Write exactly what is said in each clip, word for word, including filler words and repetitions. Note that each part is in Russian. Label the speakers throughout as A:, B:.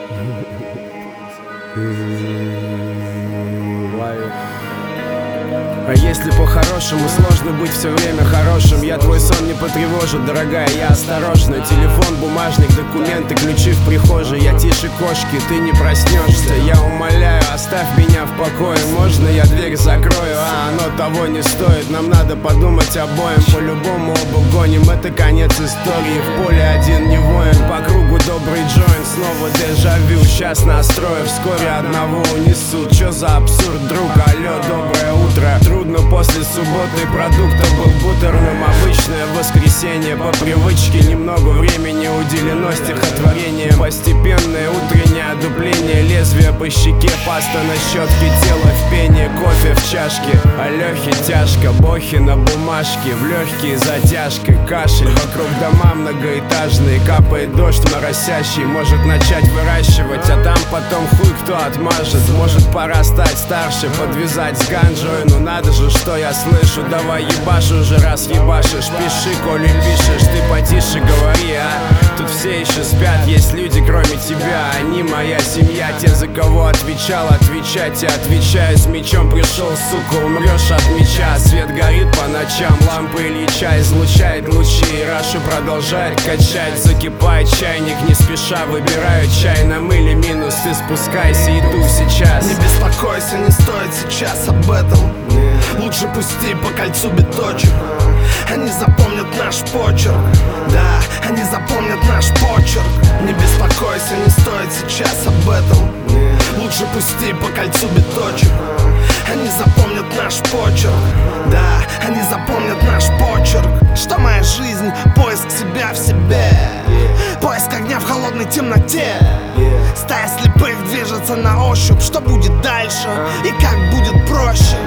A: А если по-хорошему сложно быть все время хорошим, я твой сон не потревожу, дорогая, я осторожна. Телефон, бумажник, документы, ключи в прихожей. Я тише кошки, ты не проснешься. Я умоляю, оставь меня в покое. Можно я дверь закрою, а оно того не стоит. Нам надо подумать обоим, по-любому оба гоним. Это конец истории, в поле один не воин. По кругу добрый джойнт, снова дежавю. Сейчас настрою, вскоре одного унесут. Чё за абсурд, друг, алло, доброе утро. Трудно после субботы, продуктов был бутерным. Обычное воскресенье, по привычке немного времени уделено стихотворением. Постепенное утреннее одупление, лезвие по щеке, паста на щетке, тело в пене, кофе в чашке. Алёхе тяжко, бохи на бумажке, в легкие затяжка, кашель. Вокруг дома многоэтажные, капает дождь моросящий. Может начать выращивать, а там потом хуй кто отмажет. Может пора стать старше, подвязать с ганджой. Ну надо же, что я слышу, давай ебашь уже, раз ебашишь. Пиши, коли пишешь, ты потише говори, а тут все еще спят, есть люди кроме тебя. Они моя семья, те, за кого отвечал, отвечать. Я отвечаю, с мечом пришел, сука, умрешь от меча. Свет горит по ночам, лампа Ильича излучает лучи, и Рашу продолжает качать. Закипает чайник, не спеша выбираю чай. На мыле минус, ты спускайся, иду сейчас.
B: Не беспокойся, не стоит сейчас об этом. Лучше пусти по кольцу биточек. Они запомнят наш почерк. Да, они запомнят наш почерк. Не беспокойся, не стоит сейчас об этом. Лучше пусти по кольцу биточек. Они запомнят наш почерк. Да, они запомнят наш почерк. Что моя жизнь, поиск себя в себе, поиск огня в холодной темноте. Стая слепых движется на ощупь. Что будет дальше и как будет проще?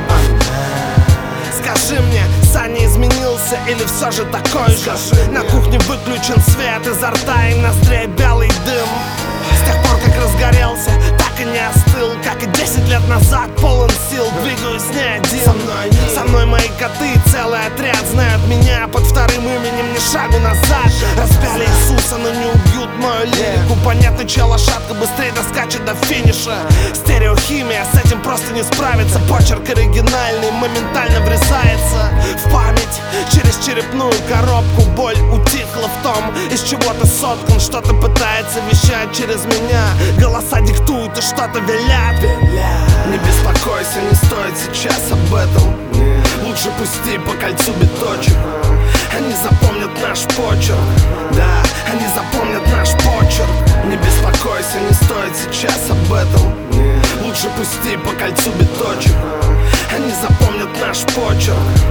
B: Скажи мне, Саня изменился или все же такой же? На кухне выключен свет, изо рта и ноздрей белый дым. С тех пор, как разгорелся, так и не остыл. Как и десять лет назад, полон сил, двигаюсь не один. Со мной, Со мной мои коты, целый отряд знают меня под вторым именем, ни шагу назад. Распяли Иисуса, но не убьют мою лирику. Понятно, чья лошадка быстрее доскачет до финиша. Стереохимия, с этим просто не справится. Почерк оригинальный, моментально врезается в память через черепную коробку. Боль утихла в том, из чего ты соткан. Что-то пытается вещать через меня. Голоса диктуют и что-то велят. Не беспокойся, не стоит сейчас об этом. Лучше пусти по кольцу биточек. Они запомнят наш почерк. Да, они запомнят наш почерк. Не беспокойся, не стоит сейчас об этом. Лучше пусти по кольцу биточек. Они запомнят наш почерк.